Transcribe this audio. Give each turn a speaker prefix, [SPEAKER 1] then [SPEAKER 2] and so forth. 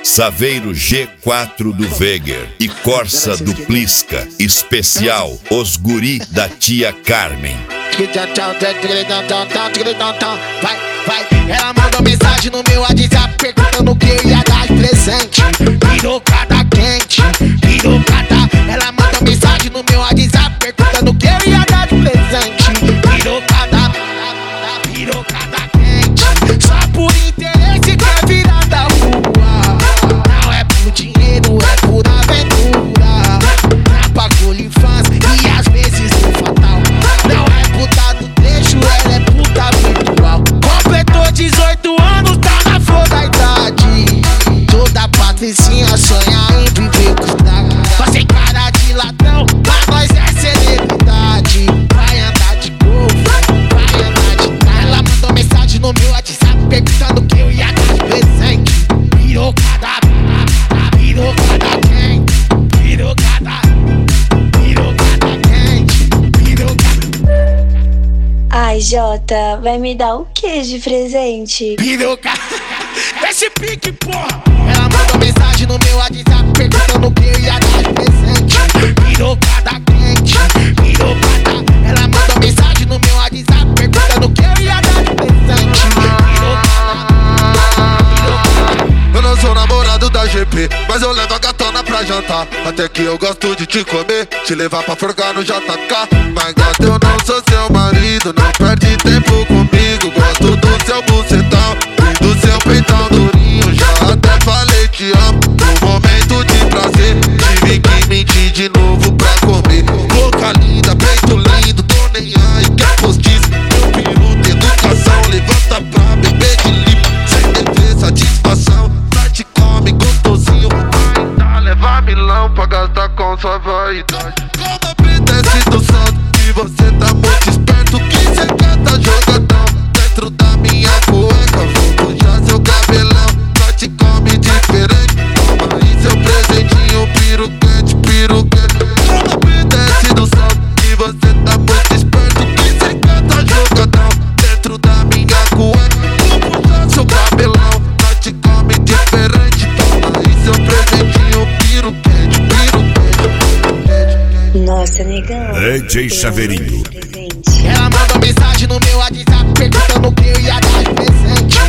[SPEAKER 1] Saveiro G4 do Veger e Corsa do Plisca. Especial Os Guri da Tia Carmen.
[SPEAKER 2] Vai, ela mandou mensagem no meu WhatsApp perguntando o que eu ia dar de presente. Pirocada quente, pirocada. Ela mandou mensagem no meu WhatsApp perguntando o que eu ia dar de presente. Pirocada, pirocada quente. Só por interesse quer virar da rua. Não é por dinheiro, é por aventura. Na bagulho faz e às vezes no fatal. Não é puta do trecho, ela é puta virtual. Completou 18 anos, tá na flor da idade. Toda patricinha sonha em viver com destaque. Mas sem cara de ladrão, pra nós é celebridade. Vai andar de golfe, vai andar de carro. Ela mandou mensagem no meu WhatsApp perguntando o que eu ia dar de presente. Pirocada, pirocada quente. Pirocada, pirocada quente. Pirocada.
[SPEAKER 3] Ai, Jota, vai me dar o que de presente?
[SPEAKER 2] Piroca, esse pique, porra. Ela mandou mensagem no meu WhatsApp perguntando o que eu ia dar de presente. Pirocada quente, pirocada. Ela mandou mensagem no meu WhatsApp perguntando o que eu ia dar de presente. Pirocada, pirocada.
[SPEAKER 4] Eu não sou namorado da GP, mas eu levo a gatona pra jantar. Até que eu gosto de te comer, te levar pra forcar no JK. Mas gata, eu não sou seu marido, não perde tempo comigo. Gosto do seu bucetão e do seu peitão durinho. Já até falei te amo, no momento de prazer tive que mentir de novo pra comer. Boca linda, peito lindo, tô nem aí, quer postiço. Meu peru tem educação, levanta pra beber de limpo. Sem dever satisfação, vai te come gostosinho. Ainda leva milão pra gastar com sua vaidade. Como apetece do salto que você tá muito esperto, que cê canta jogadão dentro da minha cueca. Vou puxar seu cabelão, vai te come diferente. Toma aí seu presentinho, piruquete, piruquete. Como apetece do salto que você tá muito esperto, que cê canta jogadão dentro da minha cueca. Vou puxar seu cabelão, vai te come diferente. Toma aí seu presentinho, piruquete, piruquete.
[SPEAKER 3] Nossa, negão.
[SPEAKER 1] DJ Saveirinho.
[SPEAKER 3] Presente.
[SPEAKER 2] Ela mandou mensagem no meu WhatsApp perguntando o que eu ia dar de presente.